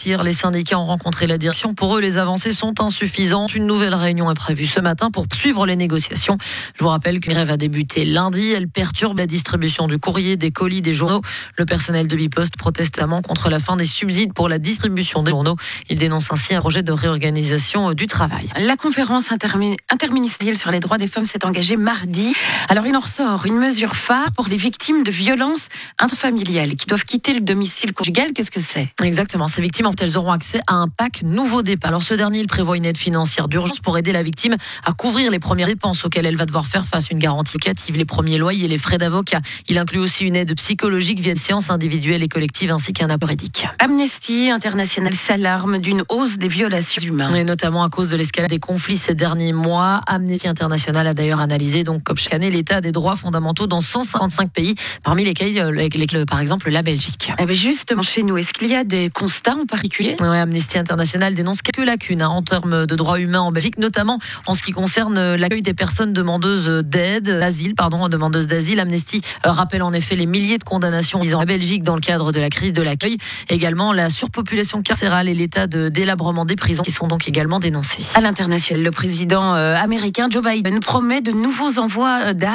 partir. Les syndicats ont rencontré la direction. Pour eux, les avancées sont insuffisantes. Une nouvelle réunion est prévue ce matin pour suivre les négociations. Je vous rappelle qu'une grève a débuté lundi. Elle perturbe la distribution du courrier, des colis, des journaux. Le personnel de Bipost proteste notamment contre la fin des subsides pour la distribution des journaux. Il dénonce ainsi un projet de réorganisation du travail. La conférence interministérielle sur les droits des femmes s'est engagée mardi. Alors il en ressort une mesure phare pour les victimes de violences intrafamiliales qui doivent quitter le domicile conjugal. Qu'est-ce que c'est ? Exactement, ces victimes, elles auront accès à un pack nouveau départ. Alors ce dernier, il prévoit une aide financière d'urgence pour aider la victime à couvrir les premières dépenses auxquelles elle va devoir faire face, une garantie locative, les premiers loyers, les frais d'avocat. Il inclut aussi une aide psychologique via une séance individuelle et collective ainsi qu'un appel juridique. Amnesty International s'alarme d'une hausse des violations humaines. Et notamment à cause de l'escalade des conflits ces derniers mois. Amnesty International a d'ailleurs analysé, donc, comme chaque année, l'état des droits fondamentaux dans 155 pays, parmi lesquels, par exemple, la Belgique. Eh bien justement, chez nous, est-ce qu'il y a des constats en particulier ? Ouais, Amnesty International dénonce quelques lacunes en termes de droits humains en Belgique, notamment en ce qui concerne l'accueil des personnes demandeuses demandeuses d'asile. Amnesty rappelle en effet les milliers de condamnations visant la Belgique dans le cadre de la crise de l'accueil. Également la surpopulation carcérale et l'état de délabrement des prisons qui sont donc également dénoncés. À l'international, le président américain Joe Biden promet de nouveaux envois d'armes